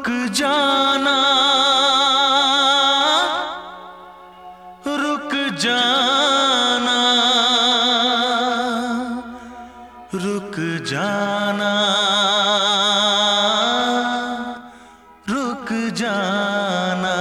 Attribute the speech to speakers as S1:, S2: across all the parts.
S1: रुक जाना, रुक जाना, रुक जाना, रुक जाना।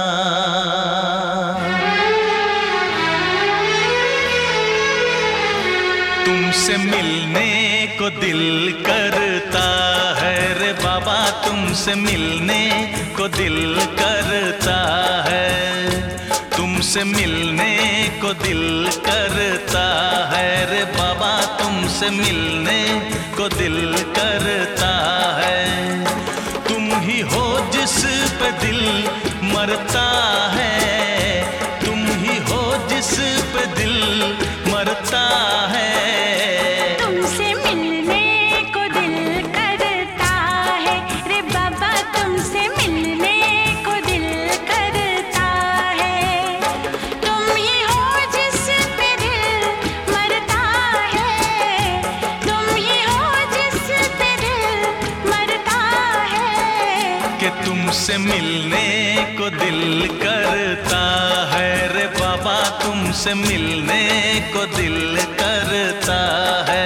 S1: तुमसे मिलने को दिल करता है रे बाबा, तुमसे मिलने को दिल करता है, तुमसे मिलने को दिल करता है रे बाबा, तुमसे मिलने को दिल करता है। तुम ही हो जिस पे दिल मरता है, तुम ही हो जिस पे दिल मरता है।
S2: तुमसे मिलने को दिल करता है रे बाबा, तुमसे मिलने को दिल करता है। तुम ही हो जिस पे दिल मरता है, तुम ही हो जिस पे दिल मरता है।
S1: कि तुमसे मिलने को दिल करता है रे बाबा, तुमसे मिलने को दिल करता है।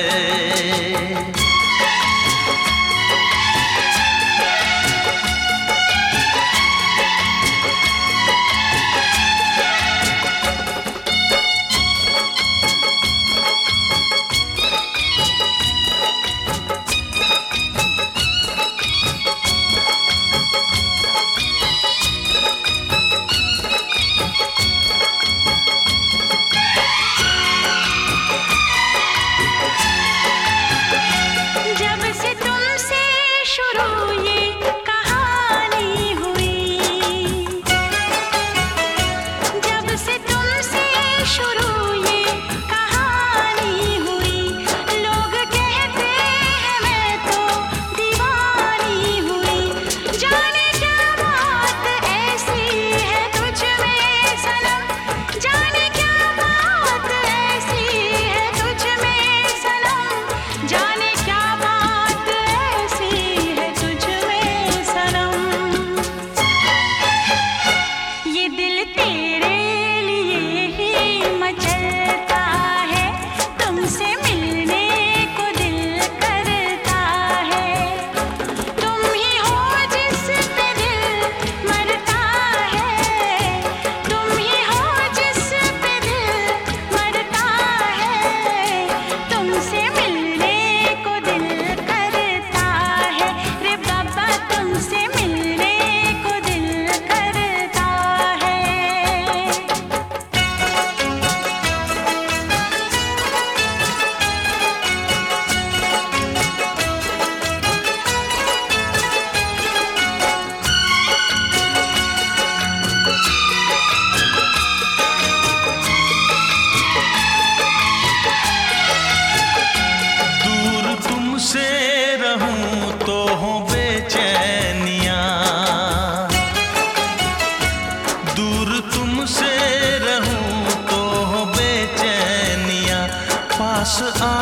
S1: पास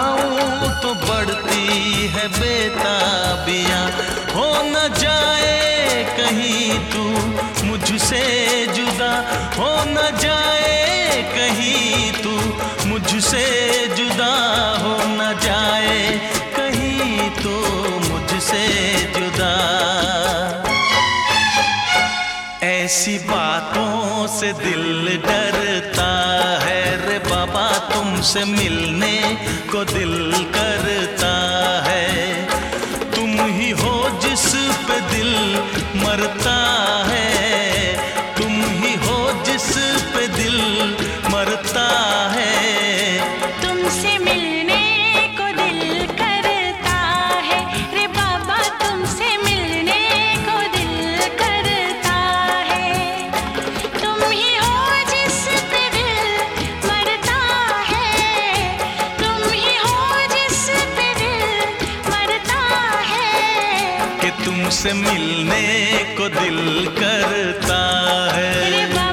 S1: आऊं तो बढ़ती है बेताबियां, हो न जाए कहीं तू मुझसे जुदा, हो न जाए कहीं तू मुझसे जुदा, हो न जाए कहीं तू मुझसे जुदा। ऐसी बातों से दिल डरता है रे बाबा, तुमसे मिलने को दिल करता है। तुम ही हो जिस पे दिल मरता है, तुम ही हो जिस पे दिल मरता है।
S2: तुमसे मिलने को दिल करता है रे बाबा, तुमसे मिलने को दिल करता है। तुम ही हो जिस पे दिल मरता है, तुम ही हो जिस पे दिल मरता है।
S1: कि तुमसे मिलने को दिल करता है।